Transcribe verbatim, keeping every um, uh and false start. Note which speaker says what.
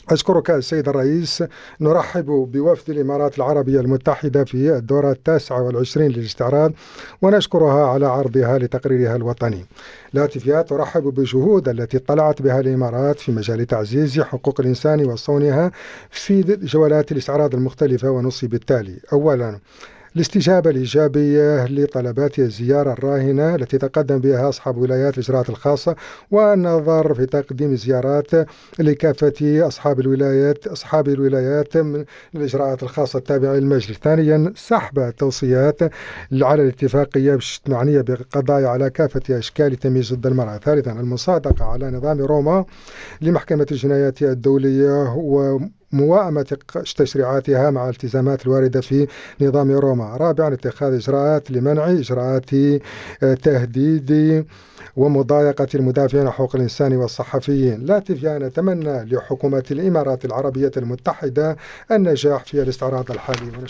Speaker 1: أشكرك السيد الرئيس. نرحب بوفد الإمارات العربية المتحدة في الدورة التاسعة والعشرين للاستعراض، ونشكرها على عرضها لتقريرها الوطني. لاتفيا ترحب بالجهود التي اطلعت بها الإمارات في مجال تعزيز حقوق الإنسان وصونها في جولات الاستعراض المختلفة، ونصي بالتالي: أولا، الاستجابة الإيجابية لطلبات الزيارة الراهنة التي تقدم بها أصحاب ولايات الإجراءات الخاصة، والنظر في تقديم زيارات لكافة أصحاب الولايات أصحاب الولايات من الإجراءات الخاصة التابعة للمجلس. ثانيا، سحب التوصيات على الاتفاقية المعنية بقضايا على كافة أشكال التمييز ضد المرأة. ثالثا، المصادقة على نظام روما لمحكمة الجنايات الدولية وموائمة تشريعاتها مع الالتزامات الواردة في نظام روما. رابعا، اتخاذ إجراءات لمنع إجراءات تهديد ومضايقة المدافعين عن حقوق الإنسان والصحفيين. لاتفيا نتمنى لحكومة الإمارات العربية المتحدة النجاح في الاستعراض الحالي.